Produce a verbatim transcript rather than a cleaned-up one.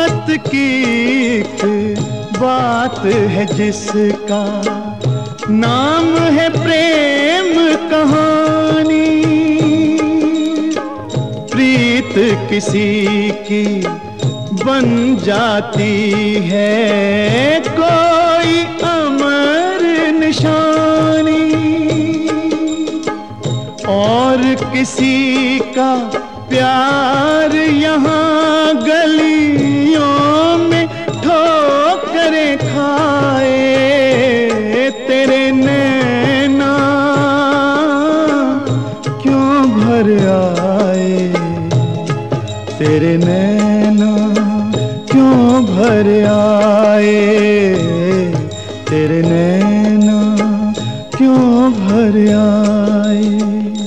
मोहब्बत की एक बात है जिसका नाम है प्रेम कहानी। प्रीत किसी की बन जाती है कोई अमर निशानी, और किसी का प्यार यहाँ गलियों में ठोकरें खाए। तेरे नैना क्यों भर आए, तेरे नैना क्यों भर आए, तेरे नैना क्यों भर आए।